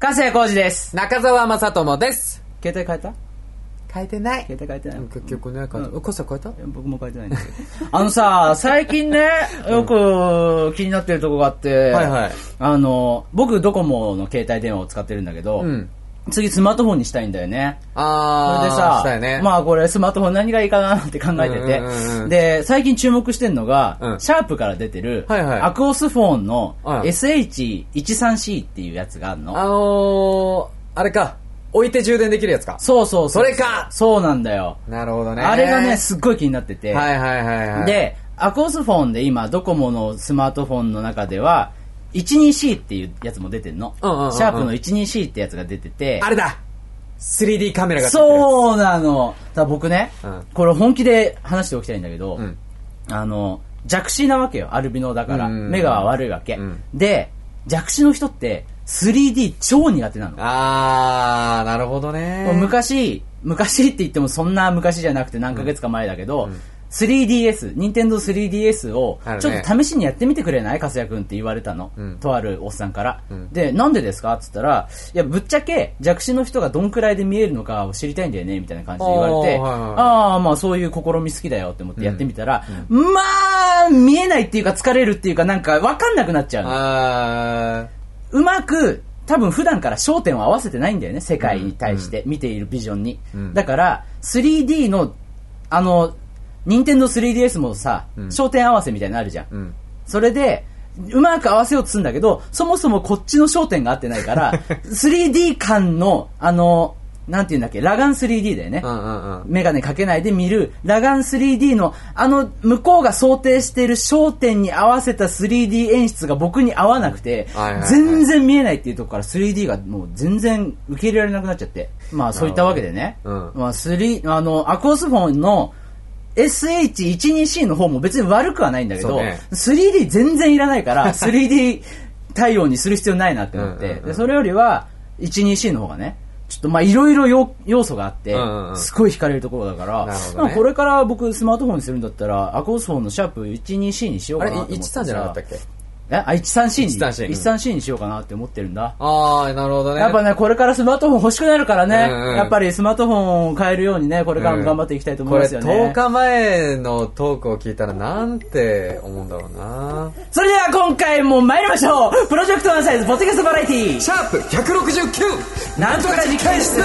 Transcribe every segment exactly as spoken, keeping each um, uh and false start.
加瀬浩二です。 中澤正智です。 携帯変えた？ 変えてない。 携帯変えてない。 結局ね、変えた。うん、加瀬変えた？ 僕も変えてないんですけど。あのさ、最近ね、よく気になってるとこがあって、はいはい。あの、僕ドコモの携帯電話を使ってるんだけど、うん、次スマートフォンにしたいんだよね。 あー、 それでさ、 したよね、 まあこれスマートフォン何がいいかなって考えてて、うんうんうん、で、最近注目してるのが、うん、シャープから出てる、はいはい、アクオスフォンの エスエイチじゅうさんシー っていうやつがあるの。 あのー、あれか。置いて充電できるやつか。 そうそうそう。 それか。 そうなんだよ。 なるほどね。 あれがね、すっごい気になってて。 はいはいはいはい。 で、アクオスフォンで今、ドコモのスマートフォンの中では、じゅうにシー っていうやつも出てんの。うんうんうんうん、シャープの じゅうにシー ってやつが出てて。 あれだ スリーディー カメラがついてるやつ。 そうなの。だから僕ね、うん、これ本気で話しておきたいんだけど、うん、あの、弱視なわけよ。アルビノだから。目が悪いわけ。うん、で、弱視の人って、スリーディー 超苦手なの。 あー、なるほどね。 昔、昔って言ってもそんな昔じゃなくて何ヶ月か前だけど、うん、スリーディーエス、任天堂 スリーディーエス をちょっと試しにやってみてくれない？加瀬谷くんって言われたの。うん、とあるおっさんから。うん、で、なんでですかって言ったら、いや、ぶっちゃけ弱視の人がどんくらいで見えるのかを知りたいんだよね、みたいな感じで言われて、はいはい、あー、まあそういう試み好きだよって思ってやってみたら、うんうん、まあ、見えないっていうか疲れるっていうかなんかわかんなくなっちゃうの。あーうまく多分普段から焦点を合わせてないんだよね、世界に対して見ているビジョンに、うん、だから スリーディー のあの任天堂 スリーディーエス もさ、うん、焦点合わせみたいなのあるじゃん、うん、それでうまく合わせようとするんだけど、そもそもこっちの焦点が合ってないからスリーディー 感のあのなんていうんだっけ、裸眼 スリーディー だよね、うんうんうん、メガネかけないで見る裸眼 スリーディー のあの向こうが想定している焦点に合わせた スリーディー 演出が僕に合わなくて、はいはいはい、全然見えないっていうところから スリーディー がもう全然受け入れられなくなっちゃって、まあそういったわけでね、うん、まあ3あのアクオスフォンの エスエイチじゅうにシー の方も別に悪くはないんだけど、ね、スリーディー 全然いらないからスリーディー 対応にする必要ないなって思って、うんうんうん、でそれよりは じゅうにシー の方がねちょっとまあいろいろ要素があって、うんうん、すごい惹かれるところだから、ね、まあこれから僕スマートフォンにするんだったらアコースフォンのシャープ じゅうにシー にしようかなと思って。あれじゅうさんじゃなかったっけ？えあ じゅうさんシー に じゅうさんシー にしようかなって思ってるんだ。 ああなるほどね。 やっぱねこれからスマートフォン欲しくなるからね、うんうん、やっぱりスマートフォンを変えるようにねこれからも頑張っていきたいと思いますよね、 うん、これとおかまえのトークを聞いたらなんて思うんだろうな。 それでは今回も参りましょう。プロジェクトワンサイズポッドキャストバラエティーシャープひゃくろくじゅうきゅうなんとか実験室。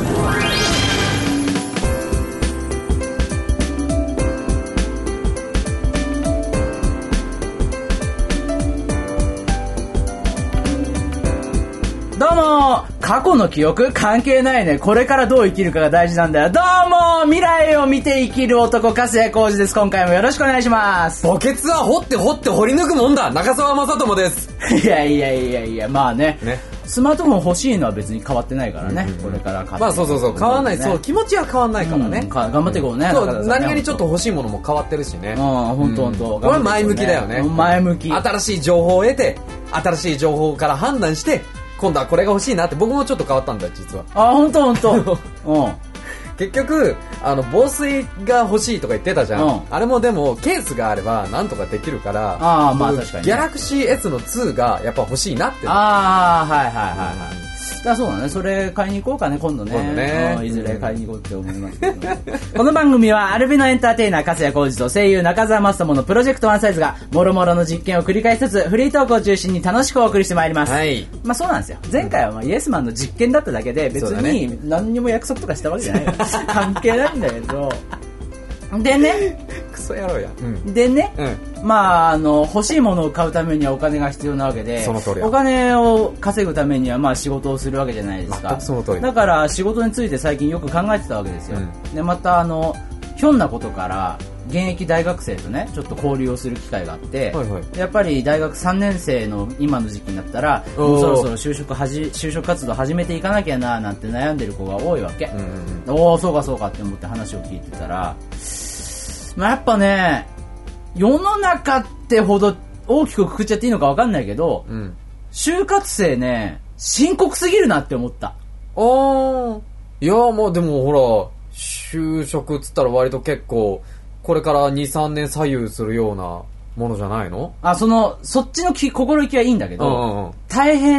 どうも過去の記憶関係ないね。これからどう生きるかが大事なんだよ。どうも未来を見て生きる男加瀬浩二です。今回もよろしくお願いします。 墓穴は掘って掘って掘り抜くもんだ。中澤正智です。 いやいやいやいやまあ ね, ねスマートフォン欲しいのは別に変わってないからね、うんうん、これから買ってまあそうそうそう変わらない、ね、そう気持ちは変わらないからね、うん、 か頑張っていこうね、 うん、そう何気にちょっと欲しいものも変わってるしね。 ああ本当本当。 これは前向きだよね。 前向き。 新しい情報を得て新しい情報から判断して今度はこれが欲しいなって。僕もちょっと変わったんだ実は。 あ本当本当。うん結局あの防水が欲しいとか言ってたじゃん、うん、あれもでもケースがあればなんとかできるから。 ああまあ確かに、ね、 ギャラクシー エス のツーがやっぱ欲しいなって。 ああはいはいはいはい、うんだそうだね。それ買いに行こうかね今度ね。今度ね、いずれ買いに行こうって思いますけど、ね、この番組はアルビノエンターテイナー加瀬谷浩二と声優中澤正智のプロジェクトワンサイズがもろもろの実験を繰り返しつつフリートークを中心に楽しくお送りしてまいります、はい、まあそうなんですよ。前回はまあイエスマンの実験だっただけで別に何にも約束とかしたわけじゃない関係ないんだけどでねクソ野郎や、 うん、でね、うん、まああの欲しいものを買うためにはお金が必要なわけで、 その通りお金を稼ぐためにはまあ仕事をするわけじゃないですか。 全くその通り。 だから仕事について最近よく考えてたわけですよ、うん、でまたあのひょんなことから現役大学生とねちょっと交流をする機会があって、はいはい、やっぱり大学さんねん生の今の時期になったらもうそろそろ就職はじ就職活動始めていかなきゃななんて悩んでる子が多いわけ、うんうんうん、おおそうかそうかって思って話を聞いてたら、まあ、やっぱね世の中ってほど大きくくくっちゃっていいのか分かんないけど、うん、就活生ね深刻すぎるなって思った。 あいやまあでもほら就職っつったら割と結構これから にさんねん左右するようなものじゃないの？ あそのそっちのき心意気はいいんだけど、うんうんうん、大変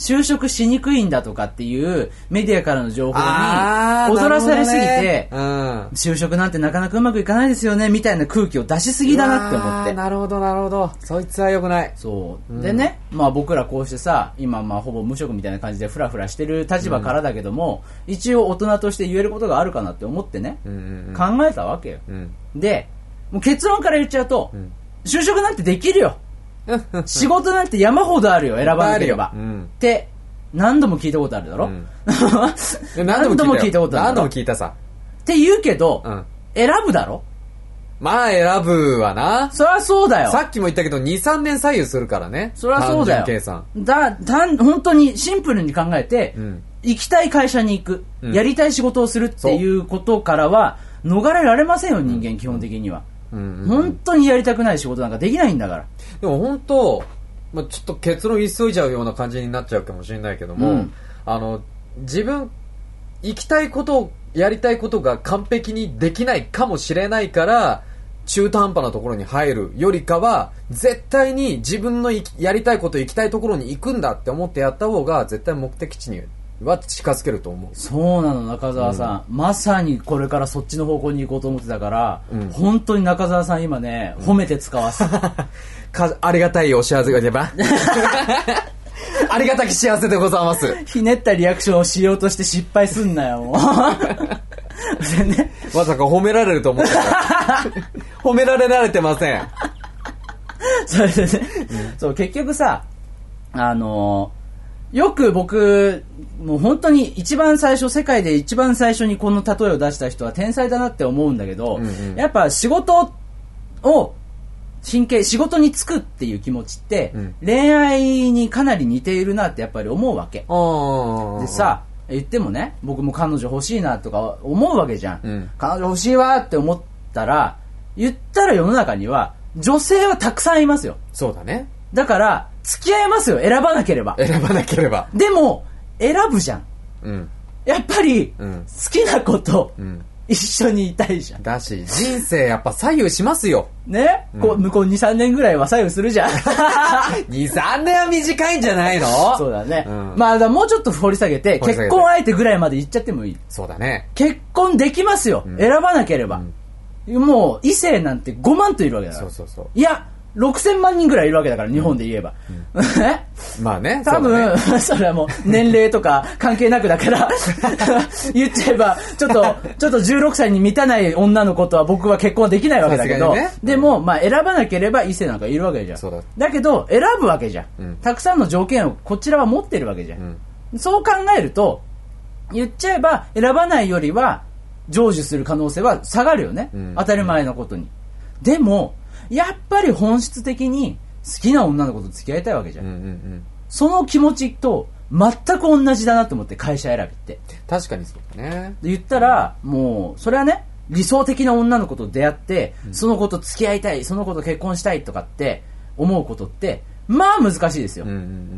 就職しにくいんだとかっていうメディアからの情報に踊らされすぎて、ねうん、就職なんてなかなかうまくいかないですよねみたいな空気を出しすぎだなって思って。 なるほどなるほど。そいつは良くない。 そう、うん、でね、まあ僕らこうしてさ今まあほぼ無職みたいな感じでフラフラしてる立場からだけども、うん、一応大人として言えることがあるかなって思ってね、うんうんうん、考えたわけよ、うん、でもう結論から言っちゃうと、うん、就職なんてできるよ仕事なんて山ほどあるよ選ばなければ、うん、って何度も聞いたことあるだろ、うん、何度も聞いたことある何度も聞いたさって言うけど、うん、選ぶだろ。 まあ選ぶわな。 そりゃそうだよ。 さっきも言ったけど にさんねん左右するからね。 そりゃそうだよ。 単純計算だ単本当にシンプルに考えて、うん、行きたい会社に行く、うん、やりたい仕事をするっていうことからは逃れられませんよ人間、うん、基本的には、うんうんうん、本当にやりたくない仕事なんかできないんだから。 でも本当、まあ、ちょっと結論急いじゃうような感じになっちゃうかもしれないけども、うん、あの自分行きたいことをやりたいことが完璧にできないかもしれないから中途半端なところに入るよりかは絶対に自分のやりたいこと行きたいところに行くんだって思ってやった方が絶対目的地には近づけると思う。 そうなの中澤さん、うん、まさにこれからそっちの方向に行こうと思ってたから、うん、本当に中澤さん今ね褒めて使わすかありがたいお幸せが出ばありがたき幸せでございます。 ひねったリアクションをしようとして失敗すんなよもうでね、まさか褒められると思った褒められられてませんそれでね、うん、そう結局さあのー、よく僕もう本当に一番最初世界で一番最初にこの例えを出した人は天才だなって思うんだけど、うんうん、やっぱ仕事を神経仕事に就くっていう気持ちって、うん、恋愛にかなり似ているなってやっぱり思うわけでさ言ってもね僕も彼女欲しいなとか思うわけじゃん、うん、彼女欲しいわって思ったら言ったら世の中には女性はたくさんいますよ。 そうだね。 だから付き合えますよ選ばなければ選ばなければ。 でも選ぶじゃん、うん、やっぱり、うん、好きな子と、うん一緒にいたいじゃん。 だし人生やっぱ左右しますよね、うん、こう向こう にさんねんぐらいは左右するじゃんにさんねんは短いんじゃないの。 そうだね、うん、まあだもうちょっと掘り下げて結婚相手ぐらいまで行っちゃってもいい。 そうだね。 結婚できますよ、うん、選ばなければ、うん、もう異性なんてごまんといるわけだから。 そうそうそう。 いやろくせんまん人ぐらいいるわけだから日本で言えば、うんうん、 まあね多分 そ,、ね、それはもう年齢とか関係なくだから言っちゃえばちょっとちょっとじゅうろくさいに満たない女の子とは僕は結婚できないわけだけど、ね、でもまあ選ばなければ異性なんかいるわけじゃん。そうだ。だけど選ぶわけじゃん、うん、たくさんの条件をこちらは持ってるわけじゃん、うん、そう考えると言っちゃえば選ばないよりは成就する可能性は下がるよね、うん、当たり前のことに、うん、でもやっぱり本質的に好きな女の子と付き合いたいわけじゃん、うんうんうん、その気持ちと全く同じだなと思って会社選びって確かにそうだね。 言ったらもうそれはね理想的な女の子と出会って、うん、その子と付き合いたいその子と結婚したいとかって思うことってまあ難しいですよ、うんうんうん、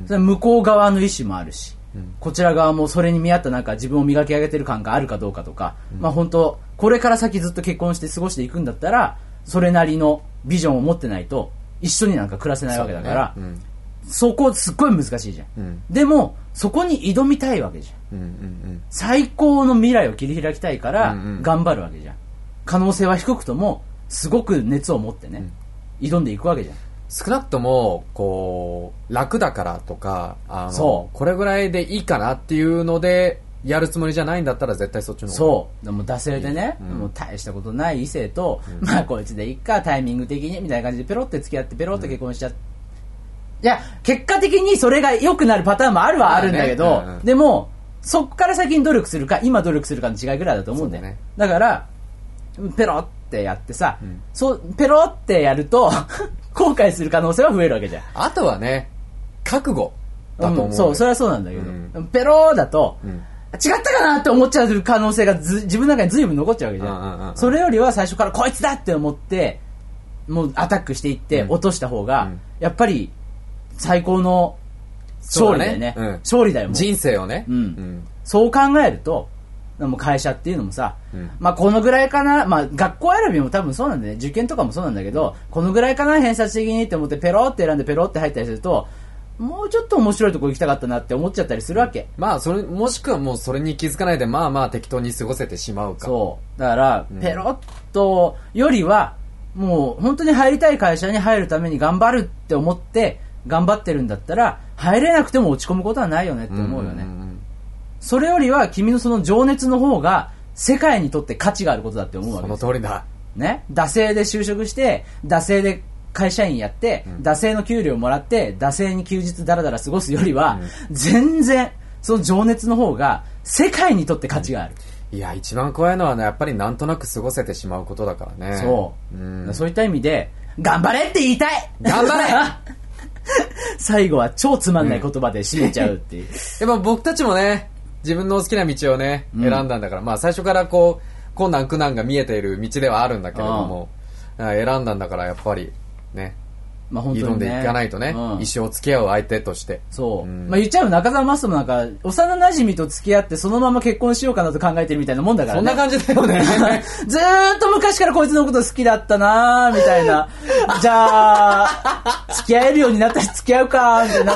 それは向こう側の意思もあるし、うん、こちら側もそれに見合ったなんか自分を磨き上げてる感があるかどうかとか、うん、まあ本当これから先ずっと結婚して過ごしていくんだったらそれなりのビジョンを持ってないと一緒になんか暮らせないわけだから そ,、ねうん、そこすっごい難しいじゃん、うん、でもそこに挑みたいわけじゃん、うんうんうん、最高の未来を切り開きたいから頑張るわけじゃん、うんうん、可能性は低くともすごく熱を持ってね、うん、挑んでいくわけじゃん。 少なくともこう楽だからとかあのそうこれぐらいでいいかなっていうのでやるつもりじゃないんだったら絶対そっちの方がそうでも惰性でね、うん、もう大したことない異性と、うん、まあこいつでいっかタイミング的にみたいな感じでペロって付き合ってペロって結婚しちゃって、うん、いや結果的にそれが良くなるパターンもあるはあるんだけど、ねうんうん、でもそっから先に努力するか今努力するかの違いぐらいだと思うんだよね。だからペロってやってさ、うん、そうペロってやると後悔する可能性は増えるわけじゃん。 あとはね覚悟だと思う、 うん、そうそれはそうなんだけど、うん、ペロだと、うん違ったかなって思っちゃう可能性がず自分の中に随分残っちゃうわけじゃん、うんうんうん、それよりは最初からこいつだって思ってもうアタックしていって落とした方が、うん、やっぱり最高の勝利だよね、うん、勝利だよもう人生をね、 うんうん、そう考えるともう会社っていうのもさ、うん、まあこのぐらいかな、まあ学校選びも多分そうなんだね、受験とかもそうなんだけどこのぐらいかな偏差値的にって思ってペロって選んでペロって入ったりするともうちょっと面白いとこ行きたかったなって思っちゃったりするわけ。 まあ、それ、もしくはもうそれに気づかないで、まあまあ適当に過ごせてしまうか。 そう。だから、 うん、 ペロッとよりは、もう本当に入りたい会社に入るために頑張るって思って、頑張ってるんだったら、入れなくても落ち込むことはないよねって思うよね。うんうんうん、それよりは君のその情熱の方が、世界にとって価値があることだって思うわけです。 その通りだ。 ね。惰性で就職して、惰性で会社員やって、うん、惰性の給料もらって、惰性に休日ダラダラ過ごすよりは、うん、全然、その情熱の方が、世界にとって価値がある。 うん、いや、一番怖いのはね、やっぱりなんとなく過ごせてしまうことだからね。 そう。うん、そういった意味で、頑張れって言いたい頑張れ最後は超つまんない言葉で締めちゃうっていう。 でも僕たちもね、自分の好きな道をね、選んだんだから、うん、まあ最初からこう、困難苦難が見えている道ではあるんだけれども、選んだんだからやっぱり、ね、まあ本当にね、挑んでいかないとね、うん、一生付き合う相手として。 そう。うん、まあ言っちゃえば中澤マストもなんか、幼馴染と付き合ってそのまま結婚しようかなと考えてるみたいなもんだからね。 そんな感じだよね。 ずーっと昔からこいつのこと好きだったなーみたいな。じゃあ、付き合えるようになったし付き合うかーってなって、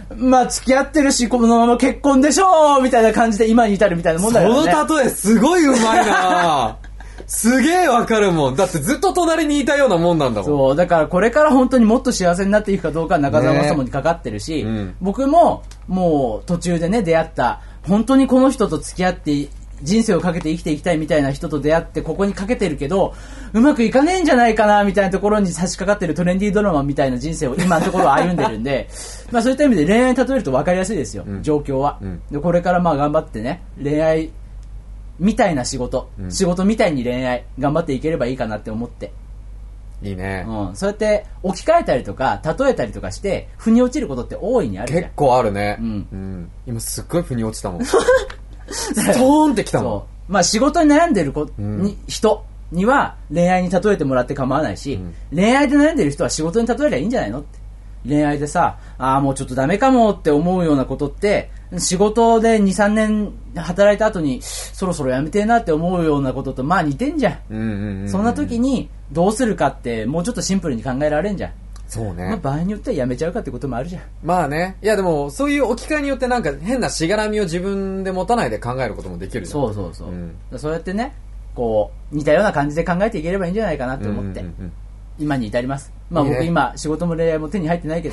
まあ付き合ってるし、このまま結婚でしょーみたいな感じで今に至るみたいなもんだからね。 その例えすごい上手いなー。すげえわかるもん。だってずっと隣にいたようなもんなんだもん。 そう。だからこれから本当にもっと幸せになっていくかどうかは中澤まさもにかかってるし、ね、うん、僕ももう途中でね出会った、本当にこの人と付き合って人生をかけて生きていきたいみたいな人と出会ってここにかけてるけど、うまくいかねえんじゃないかなみたいなところに差し掛かってるトレンディードラマみたいな人生を今のところ歩んでるんで、まあそういった意味で恋愛に例えると分かりやすいですよ、うん、状況は、うん、でこれからまあ頑張ってね、恋愛みたいな仕事、うん、仕事みたいに恋愛頑張っていければいいかなって思って。 いいね。 うん。そうやって置き換えたりとか例えたりとかして腑に落ちることって大いにあるじゃん。 結構あるね。 うん。うん、今すっごい腑に落ちたもん。ストーンってきたもん。そう。 まあ仕事に悩んでる子に、うん、人には恋愛に例えてもらって構わないし、うん、恋愛で悩んでる人は仕事に例えりゃいいんじゃないのって。恋愛でさ、ああもうちょっとダメかもって思うようなことって仕事で にさんねん働いた後にそろそろやめてえなって思うようなこととまあ似てんじゃん。 うんうんうんうん、 そんな時にどうするかってもうちょっとシンプルに考えられんじゃん。 そうね。 まあ、場合によってはやめちゃうかってこともあるじゃん。 まあね。いやでもそういう置き換えによってなんか変なしがらみを自分で持たないで考えることもできるじゃん。 そうそうそう、うん、そうやってねこう似たような感じで考えていければいいんじゃないかなって思って、うんうんうん、今に至ります。まあ僕いい、ね、今仕事も恋愛も手に入ってないけど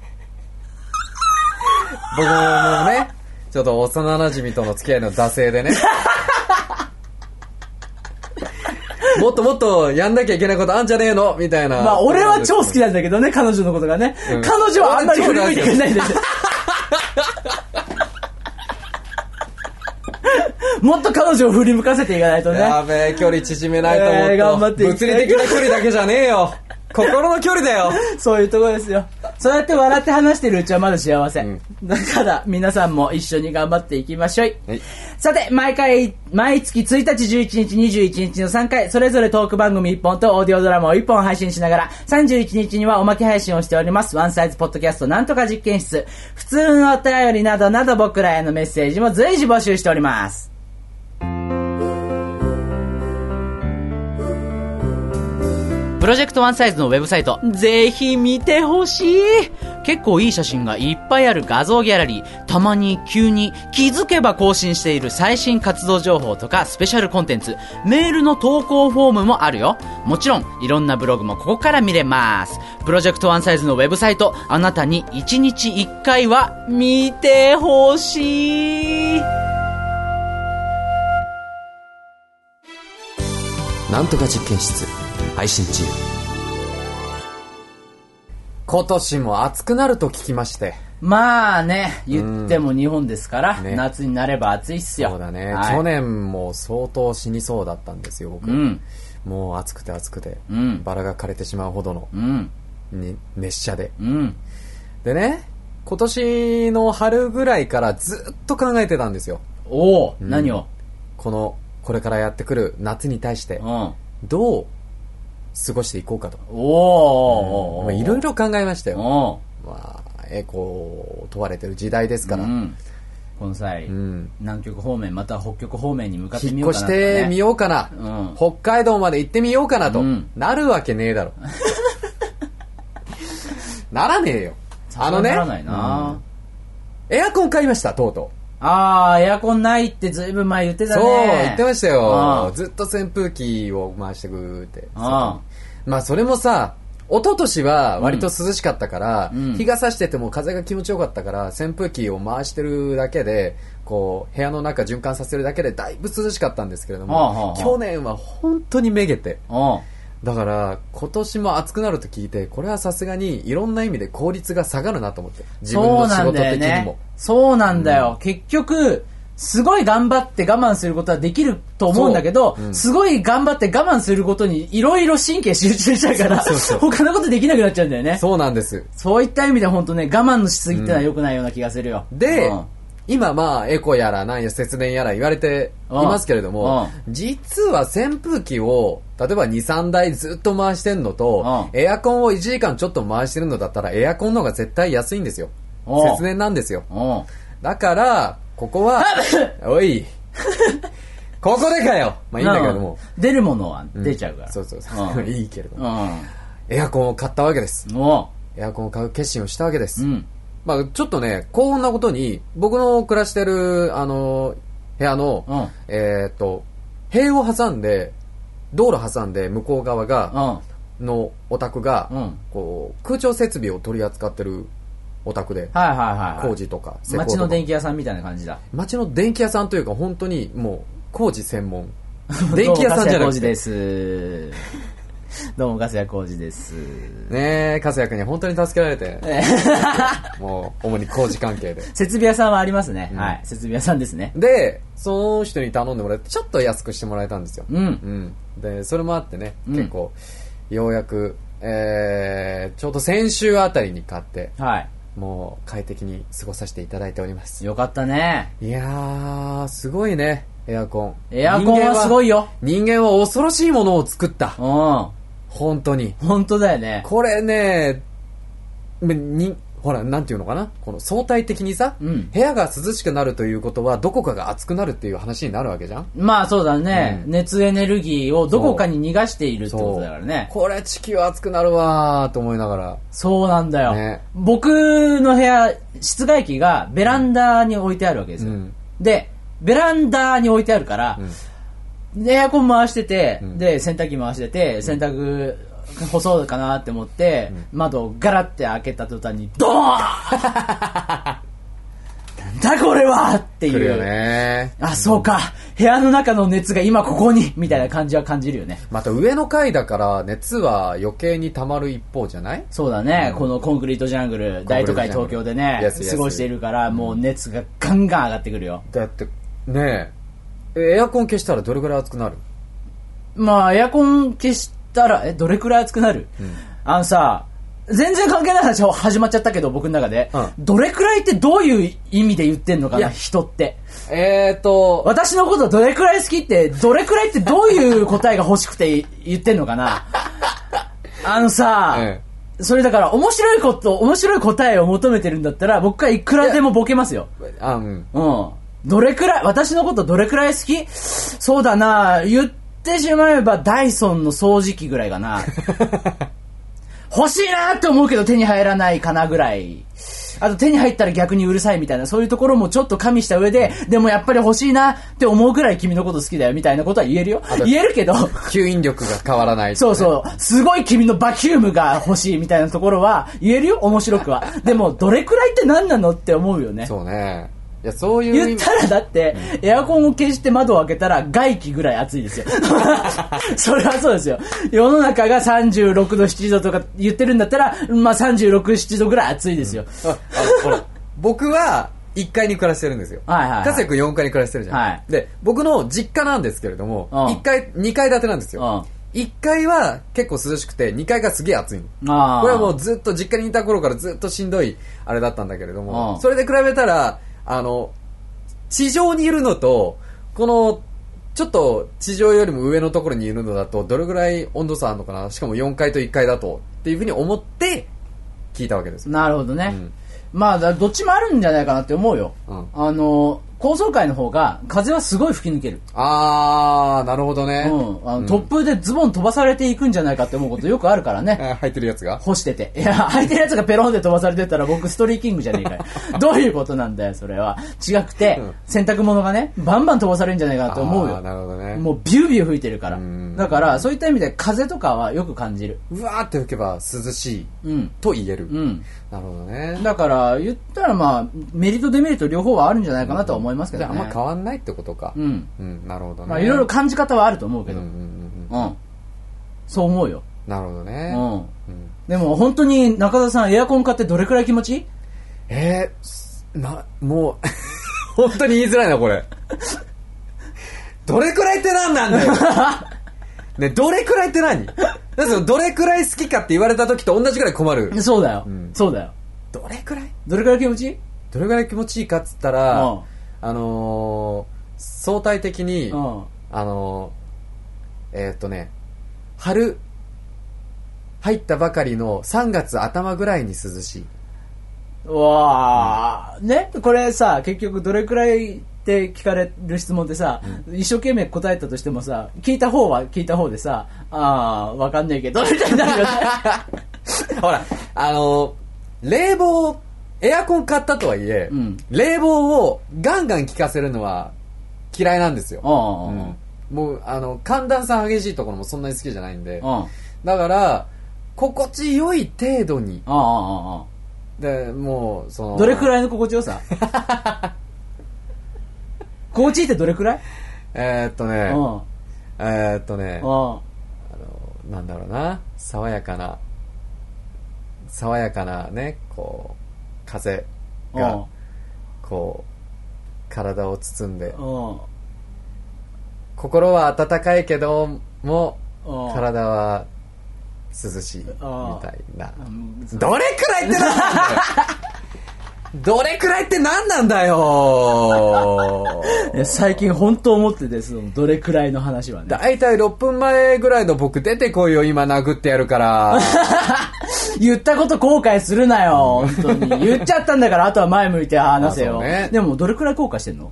僕もねちょっと幼馴染との付き合いの惰性でねもっともっとやんなきゃいけないことあんじゃねえのみたいな。 まあ俺は超好きなんだけどね、彼女のことがね、うん、彼女はあんまり振り向いてくれないんですよもっと彼女を振り向かせていかないとね。 やべえ、距離縮めないと思って、えー、頑張って物理的な距離だけじゃねえよ心の距離だよそういうところですよ。そうやって笑って話してるうちはまだ幸せ、うん、だから皆さんも一緒に頑張っていきましょい、はい、さて毎回毎月ついたちじゅういちにちにじゅういちにちのさんかいそれぞれトーク番組いっぽんとオーディオドラマをいっぽん配信しながらさんじゅういちにちにはおまけ配信をしておりますワンサイズポッドキャストなんとか実験室。普通のお便りなどなど僕らへのメッセージも随時募集しております。プロジェクトワンサイズのウェブサイトぜひ見てほしい。結構いい写真がいっぱいある画像ギャラリー、たまに急に気づけば更新している最新活動情報とかスペシャルコンテンツ、メールの投稿フォームもあるよ。もちろんいろんなブログもここから見れます。プロジェクトワンサイズのウェブサイト、あなたにいちにちいっかいは見てほしい。 なんとか実験室配信中。今年も暑くなると聞きまして。 まあね、言っても日本ですから、ね、夏になれば暑いっすよ。 そうだね、はい、去年も相当死にそうだったんですよ僕、うん、もう暑くて暑くて、うん、バラが枯れてしまうほどの、うん、に熱射で、うん、でね今年の春ぐらいからずっと考えてたんですよ。 おお、うん、何をこのこれからやってくる夏に対して、うん、どう過ごしていこうかと。 おお、 いろいろ考えましたよ。まあ、えこう問われてる時代ですから、うん、 この際、うん、南極方面または北極方面に向かってみようかなと、ね、 引っ越してみようかな、うん、北海道まで行ってみようかなと、うん、なるわけねえだろならねえよ。 あのね、 ならないな、 うん、エアコン買いました、とうとう。 ああ、エアコンないってずいぶん前言ってたね。 そう、言ってましたよ。ずっと扇風機を回してくって。まあ、それもさ、一昨年は割と涼しかったから、うん、日が差してても風が気持ちよかったから、扇風機を回してるだけで、こう、部屋の中循環させるだけでだいぶ涼しかったんですけれども、去年は本当にめげて。だから今年も暑くなると聞いて、これはさすがにいろんな意味で効率が下がるなと思って、自分の仕事的にも。 そうなんだよ、うん、結局すごい頑張って我慢することはできると思うんだけど、うん、すごい頑張って我慢することにいろいろ神経集中しちゃうから、そうそうそう他のことできなくなっちゃうんだよね。 そうなんです。 そういった意味で本当ね、我慢のしすぎってのは良くないような気がするよ、 うん、で、うん今まあエコやらなんや節電やら言われていますけれども、実は扇風機を例えばにさんだいずっと回してんのとエアコンをいちじかんちょっと回してるのだったらエアコンの方が絶対安いんですよ。節電なんですよ。だからここはおいここでかよ、まあいいんだけれども、 出るものは出ちゃうから、 うん、そうそうそういいけれども、エアコンを買ったわけです。エアコンを買う決心をしたわけです。うんまあ、ちょっとね、こんなことに、僕の暮らしてる、あの、部屋の、うん、えー、っと、塀を挟んで、道路挟んで、向こう側が、うん、のお宅が、うん、こう、空調設備を取り扱ってるお宅で、 はいはいはいはい、 工事とか、 施工とか。町の電気屋さんみたいな感じだ。 町の電気屋さんというか、本当にもう、工事専門。電気屋さんじゃなくて。工事です。どうも、粕谷浩二です。 ねえ、粕谷君に本当に助けられて。もう、主に工事関係で。 設備屋さんはありますね。うん、はい。設備屋さんですね。 で、その人に頼んでもらって、ちょっと安くしてもらえたんですよ。うん。うん。で、それもあってね、うん、結構、ようやく、えー、ちょうど先週あたりに買って、はい。もう、快適に過ごさせていただいております。 よかったね。 いやー、すごいね、エアコン。 エアコンはすごいよ。 人間は恐ろしいものを作った。うん。本当に。 本当だよね。 これね、に、ほら、なんていうのかな、この相対的にさ、うん、部屋が涼しくなるということは、どこかが暑くなるっていう話になるわけじゃん。 まあそうだね、うん。熱エネルギーをどこかに逃がしているってことだからね。 これ地球暑くなるわーと思いながら。 そうなんだよ。ね、僕の部屋、室外機がベランダに置いてあるわけですよ。うん、で、ベランダに置いてあるから、うんエアコン回してて、うん、で洗濯機回してて、洗濯干そうかなって思って、うん、窓をガラッて開けた途端にドーンなんだこれはっていう。 来るよね。 あ、そうか。部屋の中の熱が今ここにみたいな感じは感じるよね。 また上の階だから熱は余計に溜まる一方じゃない？ そうだね。うん、このコンクリートジャングル、大都会東京でね、過ごしているから、もう熱がガンガン上がってくるよ。 だってねえ。エアコン消したらどれくらい熱くなる？ まあエアコン消したらえどれくらい熱くなる、うん、あのさ全然関係ない話始まっちゃったけど僕の中で、うん、どれくらいってどういう意味で言ってんのかな人ってえーと私のことどれくらい好きってどれくらいってどういう答えが欲しくて言ってんのかなあのさ、ええ、それだから面白いこと面白い答えを求めてるんだったら僕はいくらでもボケますよ。 あうん、 うんどれくらい、私のことどれくらい好き？そうだな、言ってしまえばダイソンの掃除機ぐらいかな。欲しいなって思うけど手に入らないかなぐらい。あと手に入ったら逆にうるさいみたいな、そういうところもちょっと加味した上で、でもやっぱり欲しいなって思うぐらい君のこと好きだよみたいなことは言えるよ。言えるけど。 吸引力が変わらない、ね。 そうそう。すごい君のバキュームが欲しいみたいなところは言えるよ、面白くは。でもどれくらいって何なのって思うよね。 そうね。いやそういう言ったらだって、うん、エアコンを消して窓を開けたら外気ぐらい暑いですよそれはそうですよ。世の中がさんじゅうろくどしちどとか言ってるんだったら、まあ、さんじゅうろく、ななどぐらい暑いですよ、うん、ああほら僕はいっかいに暮らしてるんですよ。はいはいはい。加瀬君よんかいに暮らしてるじゃん、はい、で僕の実家なんですけれども、うん、いっかいにかい建てなんですよ、うん、いっかいは結構涼しくてにかいがすげえ暑いの。これはもうずっと実家にいた頃からずっとしんどいあれだったんだけれども、うん、それで比べたらあの地上にいるのとこのちょっと地上よりも上のところにいるのだとどれぐらい温度差あるのかな、しかもよんかいといっかいだとっていうふうに思って聞いたわけです。 なるほどね、うん、まあどっちもあるんじゃないかなって思うよ、うん、あの高層階の方が風はすごい吹き抜ける。 あー、なるほどね。 うん。あの、突風でズボン飛ばされていくんじゃないかって思うことよくあるからね。 履いてるやつが干してて。いや、履いてるやつがペロンで飛ばされてったら僕ストリーキングじゃねえかよ。どういうことなんだよ、それは。違くて、うん、洗濯物がね、バンバン飛ばされるんじゃないかなと思うよ。 あー、なるほどね。 もうビュービュー吹いてるから。だから、そういった意味で風とかはよく感じる。 うわーって吹けば涼しい。うん。と言える。うん。なるほどね。 だから、言ったらまあ、メリットデメリット両方はあるんじゃないかなとは思いますけどね。 じゃああんま変わんないってことか。うん。うん、なるほどね。 まあいろいろ感じ方はあると思うけど。うんうんうん。うん。そう思うよ。 なるほどね。 うん。うん、でも本当に中田さんエアコン買ってどれくらい気持ちいい？ えー、な、もう、本当に言いづらいな、これ。どれくらいって何なんだよ。ね、どれくらいって何？どれくらい好きかって言われた時と同じくらい困る。 そうだよ。うん、そうだよ。 どれくらいどれくらい気持ちいい？ どれくらい気持ちいいかっつったら、うん、あのー、相対的に、うん、あのー、えー、っとね、春、入ったばかりのさんがつ頭ぐらいに涼しい。 うわー、うん、ね、これさ、結局どれくらいって聞かれる質問でさ、うん、一生懸命答えたとしてもさ、聞いた方は聞いた方でさ、あー、わかんねえけど、みたいになるよね。 ほら、あのー、冷房、エアコン買ったとはいえ、うん、冷房をガンガン効かせるのは嫌いなんですよ。うん、もう、あの、寒暖差激しいところもそんなに好きじゃないんで、だから、心地よい程度に、で、もう、その、 どれくらいの心地よさ？心地いいってどれくらい？ えーっとね、えーっとね、あの、なんだろうな、爽やかな、爽やかなね、こう、風がこう体を包んで、心は温かいけども体は涼しいみたいな。どれくらいって何なんだよ。どれくらいって何なんだよ。 いや最近本当思ってです、どれくらいの話はね。 だいたいろっぷんまえぐらいの僕出てこいよ、今殴ってやるから。 言ったこと後悔するなよ、本当に。言っちゃったんだから、あとは前向いて話せよ。ね、でも、どれくらい後悔してんの？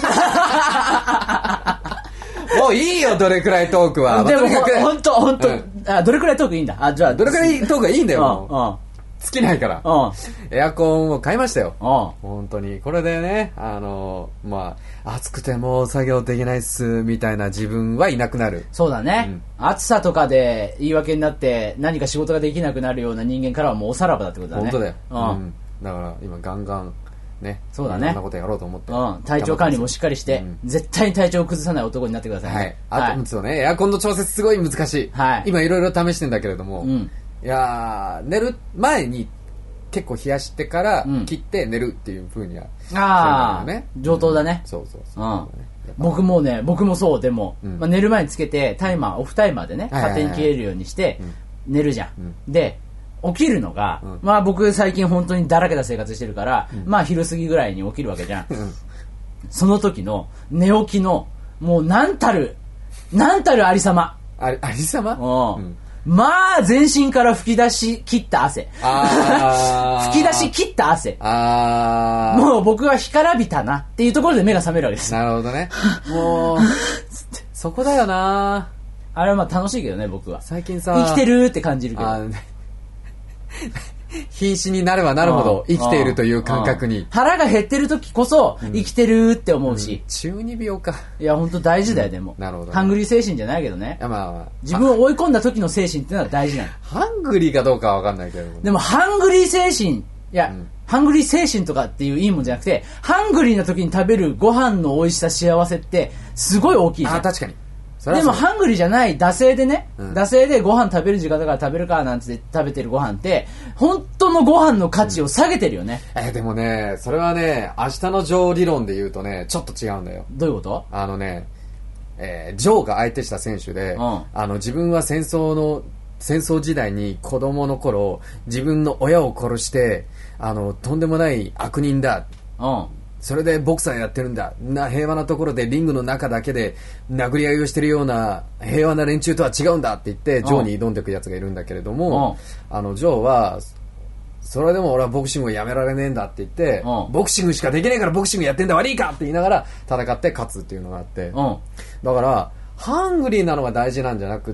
もういいよ、どれくらいトークは。 でも、本当本当、うん、あ、どれくらいトークいいんだ。あ、じゃあ、 どれくらいトークがいいんだよ、もう。うんうん尽きないから。エアコンを買いましたよ。本当に。これでね、あの、まあ、暑くても作業できないっす、みたいな自分はいなくなる。 そうだね。うん、暑さとかで言い訳になって何か仕事ができなくなるような人間からはもうおさらばだってことだね。 本当だよ。うん。だから今ガンガン、ね。 そうだね。 いろんなことやろうと思って。 うん。体調管理もしっかりして、うん、絶対に体調を崩さない男になってくださいね。 はい。あと、はい、そうね、エアコンの調節すごい難しい。はい。今いろいろ試してんだけれども、うん、いやー、寝る前に、結構冷やしてから切って寝るっていう風には、うん、 ああ、ね、上等だね、 うん、そうそうそう、 うん、僕もね僕もそうでも、うんまあ、寝る前につけてタイマーオフタイマーでね勝手に切れるようにして寝るじゃん、うん、で起きるのが、うん、まあ僕最近本当にだらけた生活してるから、うん、まあ昼過ぎぐらいに起きるわけじゃん、うん、その時の寝起きのもう何たる何たるありさまあり、ありさま、 うんまあ、全身から吹き出し切った汗。あ吹き出し切った汗。あもう僕は干からびたなっていうところで目が覚めるわけです。 なるほどね。もう、そこだよな。 あれはまあ楽しいけどね、僕は。 最近さ、 生きてるって感じるけど。 瀕死になればなるほど生きているという感覚に。 腹が減ってる時こそ生きてるって思うし。うん、 中二病か。 いや、本当大事だよ、でも。 なるほど、ね。 ハングリー精神じゃないけどね。 まあまあ、 自分を追い込んだ時の精神っていうのは大事なの。 ハングリーかどうかは分かんないけど。 でも、ハングリー精神、いや、うん、ハングリー精神とかっていういいもんじゃなくて、ハングリーな時に食べるご飯の美味しさ、幸せって、すごい大きいじゃん。 あ、確かに。 でもハングリーじゃない惰性でね、うん、惰性でご飯食べる時間だから食べるかなんて食べてるご飯って本当のご飯の価値を下げてるよね、 うん、えー、でもねそれはね明日のジョー理論で言うとねちょっと違うんだよ。 どういうこと？ あのね、えー、ジョーが相手した選手で、うん、あの自分は戦争の戦争時代に子供の頃自分の親を殺してあのとんでもない悪人だ、うんそれでボクサーやってるんだな平和なところでリングの中だけで殴り合いをしてるような平和な連中とは違うんだって言ってジョーに挑んでいくやつがいるんだけれどもあのジョーはそれでも俺はボクシングをやめられねえんだって言って、うん、ボクシングしかできねえからボクシングやってんだ悪いかって言いながら戦って勝つっていうのがあって、うん、だからハングリーなのが大事なんじゃなくって、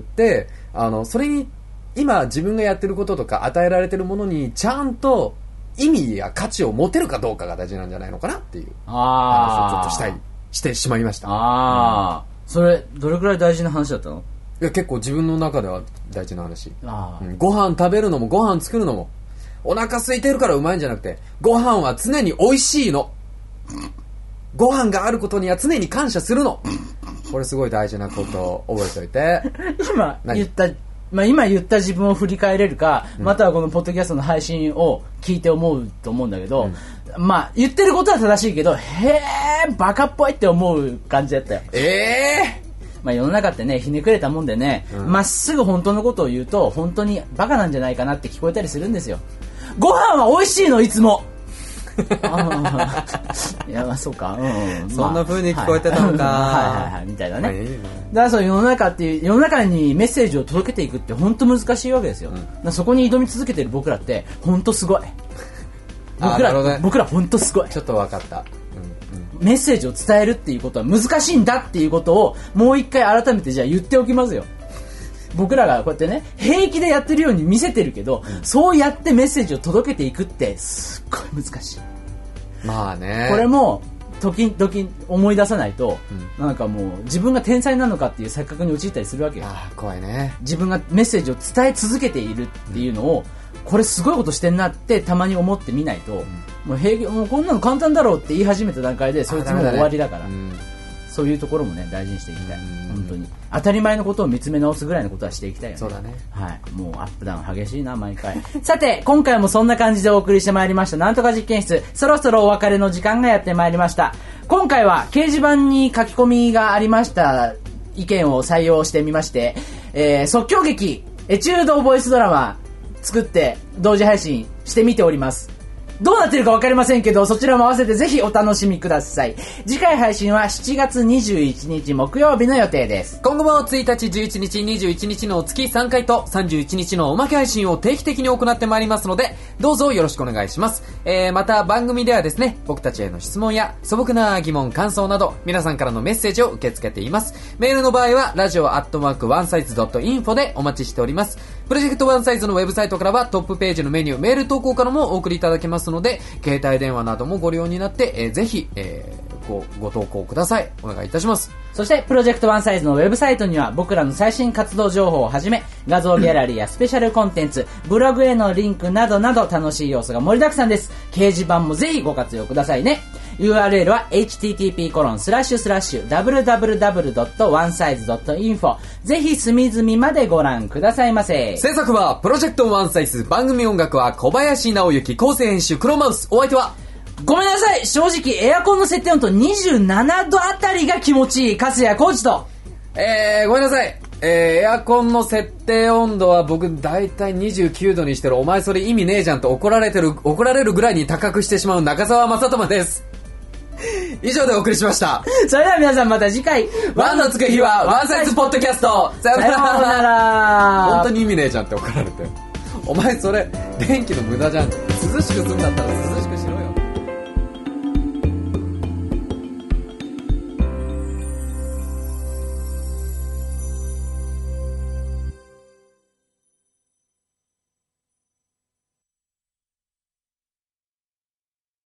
あのそれに今自分がやってることとか与えられてるものにちゃんと意味や価値を持てるかどうかが大事なんじゃないのかなっていう話をちょっとしたいしてしまいました。 ああ、うん、それどれくらい大事な話だったの？ いや結構自分の中では大事な話。あ、うん、ご飯食べるのもご飯作るのもお腹空いてるからうまいんじゃなくて、ご飯は常に美味しいの。ご飯があることには常に感謝するの。これすごい大事なことを覚えておいて。 今言った、まあ、今言った自分を振り返れるか、うん、またはこのポッドキャストの配信を聞いて思うと思うんだけど、うん、まあ言ってることは正しいけど、へーバカっぽいって思う感じだったよ。 ええーまあ世の中ってね、ひねくれたもんでね、ま、うん、っすぐ本当のことを言うと本当にバカなんじゃないかなって聞こえたりするんですよ。ご飯は美味しいのいつも。いやまあそうか、うん、 そんな風に聞こえてたのか、 はいはいはいみたいなね。まあ、いいね。だからそう世の中っていう世の中にメッセージを届けていくって本当難しいわけですよ。うん、だからそこに挑み続けてる僕らって本当すごい。僕ら、ね、僕ら本当すごい。 ちょっと分かった。 メッセージを伝えるっていうことは難しいんだっていうことをもう一回改めてじゃあ言っておきますよ。僕らがこうやってね平気でやってるように見せてるけど、うん、そうやってメッセージを届けていくってすっごい難しい。 まあね、 これも時々思い出さないと、うん、なんかもう自分が天才なのかっていう錯覚に陥ったりするわけよ。 あー怖いね。 自分がメッセージを伝え続けているっていうのを、うんこれすごいことしてんなってたまに思ってみないと、うん、もう平気もうこんなの簡単だろうって言い始めた段階でそいつも終わりだから、ねうん、そういうところもね大事にしていきたい。本当に当たり前のことを見つめ直すぐらいのことはしていきたいよね。 そうだね。 はい。もうアップダウン激しいな毎回。さて今回もそんな感じでお送りしてまいりましたなんとか実験室、そろそろお別れの時間がやってまいりました。今回は掲示板に書き込みがありました意見を採用してみまして、えー、即興劇エチュードボイスドラマ作って同時配信してみております。どうなってるか分かりませんけどそちらも合わせてぜひお楽しみください。次回配信はしちがつにじゅういちにち木曜日の予定です。 今後もついたちじゅういちにちにじゅういちにちの月さんかいとさんじゅういちにちのおまけ配信を定期的に行ってまいりますのでどうぞよろしくお願いします。えー、また番組ではですね僕たちへの質問や素朴な疑問感想など皆さんからのメッセージを受け付けています。メールの場合はラジオアットマークワンサイズドットインフォでお待ちしております。プロジェクトワンサイズのウェブサイトからはトップページのメニューメール投稿からもお送りいただけますので携帯電話などもご利用になって、えー、ぜひ、えー、ご, ご投稿ください。お願いいたします。 そしてプロジェクトワンサイズのウェブサイトには僕らの最新活動情報をはじめ画像ギャラリーやスペシャルコンテンツブログへのリンクなどなど楽しい要素が盛りだくさんです。掲示板もぜひご活用くださいね。 ユーアールエル は エイチティーティーピーコロンスラッシュスラッシュダブリューダブリューダブリュードットワンサイズドットインフォ ぜひ隅々までご覧くださいませ。 制作はプロジェクトワンサイズ、番組音楽は小林直之、構成編集黒マウス。お相手はごめんなさい正直エアコンの設定温度にじゅうななどあたりが気持ちいい粕谷浩二とえー、ごめんなさいえー、エアコンの設定温度は僕だいたいにじゅうきゅうどにしてる。お前それ意味ねえじゃんと怒られてる怒られるぐらいに高くしてしまう中澤正智です。以上でお送りしました。 それでは皆さんまた次回ワンのつく日はワンサイズポッドキャスト。 さよなら。 本当に意味ねえじゃんって怒られてお前それ電気の無駄じゃん。涼しくするんだったら涼しくしろよ。